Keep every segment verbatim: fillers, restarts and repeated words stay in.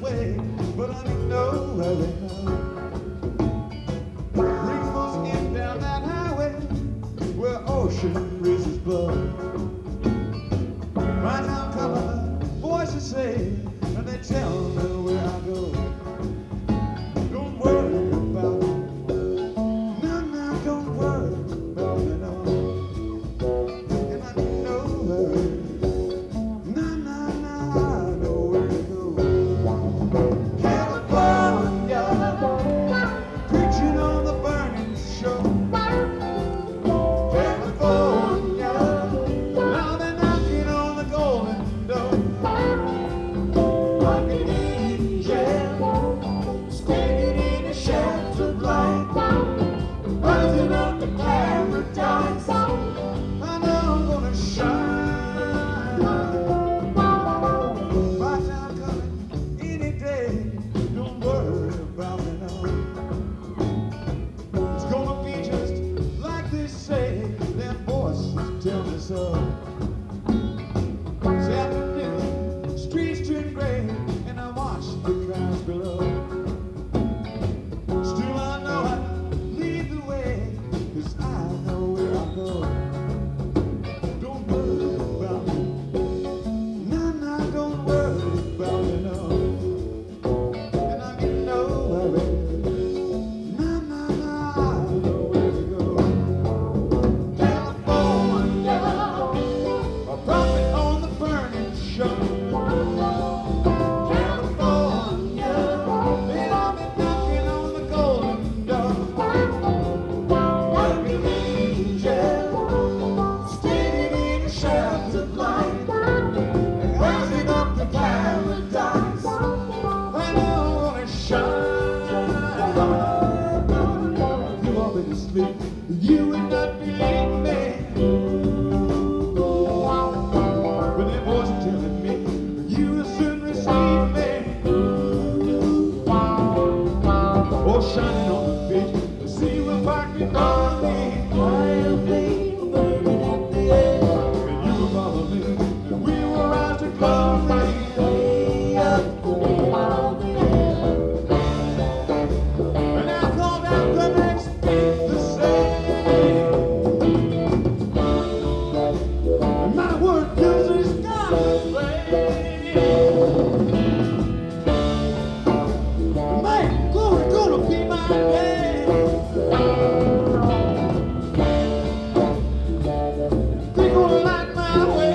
way, but I didn't know where they know. Rainbows in down that highway where ocean breezes blow. Right now coming, voices say, and they tell me where I go. Don't worry about it. No, no, don't worry about me, no. And I didn't know where it is. No, no, no, I know where to go. California, preaching on the burning shore. California, now they're knocking on the golden door. Like an angel, standing in a shelter of light, rising up to paradise. I know I'm gonna shine. My time coming any day. Don't worry about me now. It's gonna be just like they say. Their voices tell me so. This afternoon, streets turn gray, and I watch the crowds below. Still I know I lead the way, 'cause I know where I go. Don't worry about me. No, no, don't worry about me, no. And I didn't know where it is. No, no, no, I know where to go. California, a prophet on the burning shore. California, and I've been knocking on the golden door. Like an angel, standing in a shelter of light, rising up to paradise. I know I'm gonna shine. You want me to sleep, you would not believe me. But their voices telling me you will soon receive me. Oh, shining on the beach, the sea will part before me. I'll be burning at the edge, and you will follow me, and we will rise to glory. Way up above the air. And I called out the next beat to say, and my word fills the sky with rain. Man, glory gonna be my day. They gonna light my way.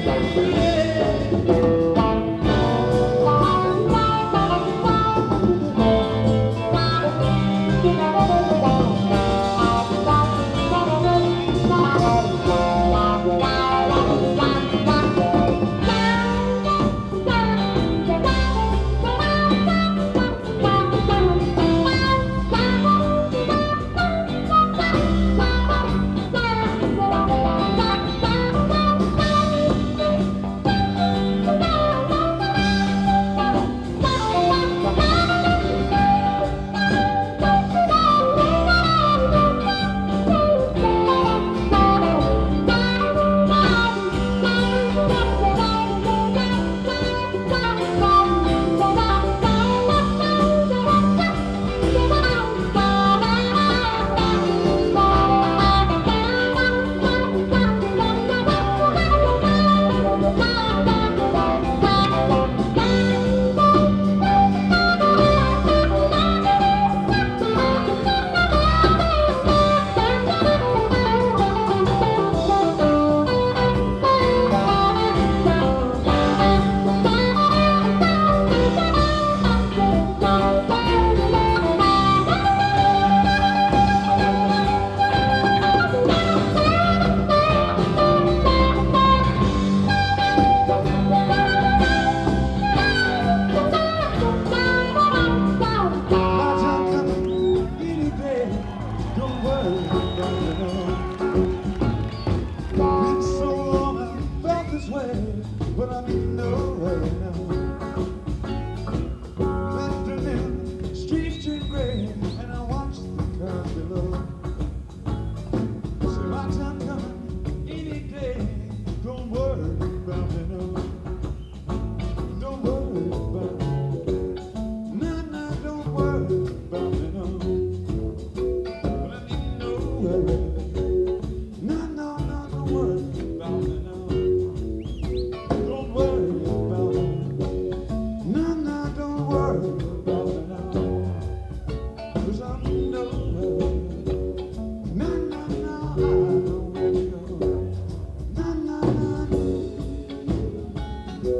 But I didn't know where I know. Afternoon, streets turn gray, and I watch the crowds below. See my time coming any day. Don't worry about me, no. Don't worry about me.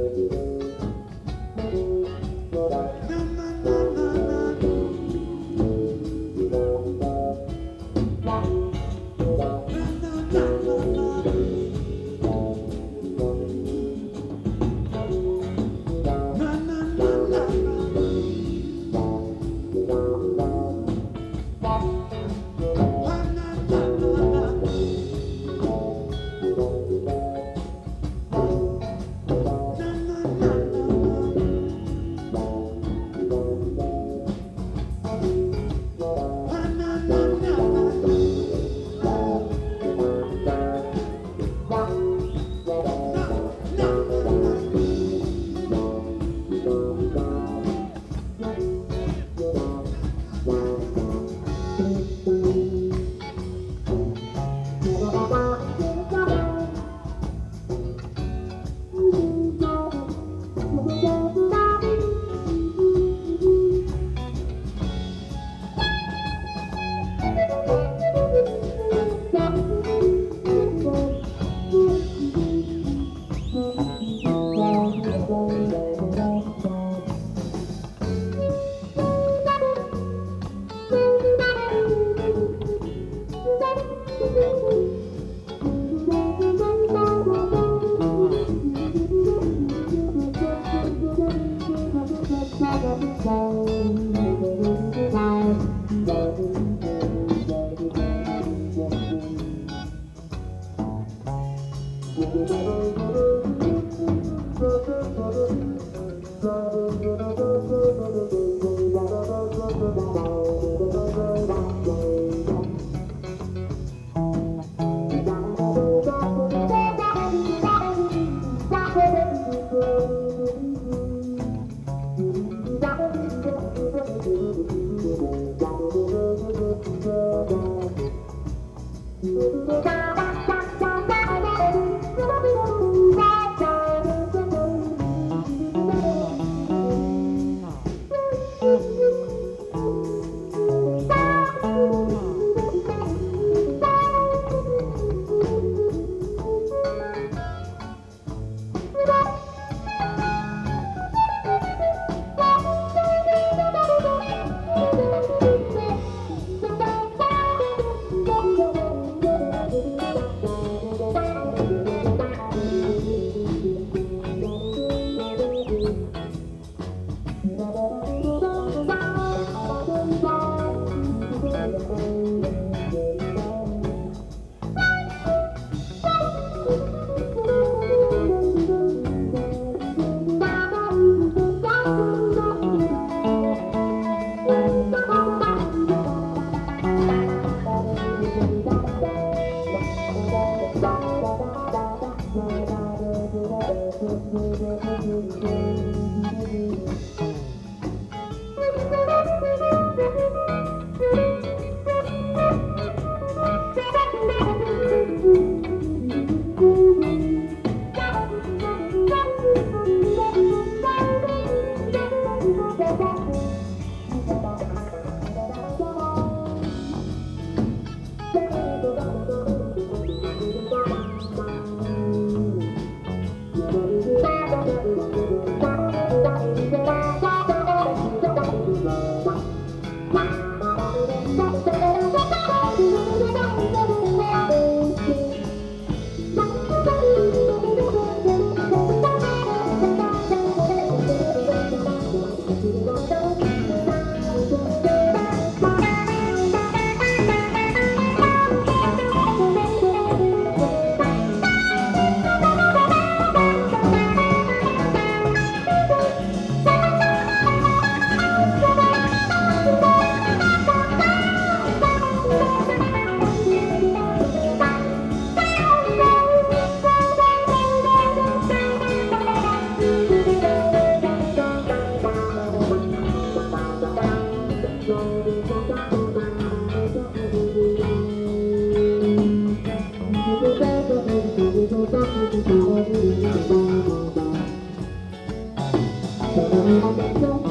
Thank you.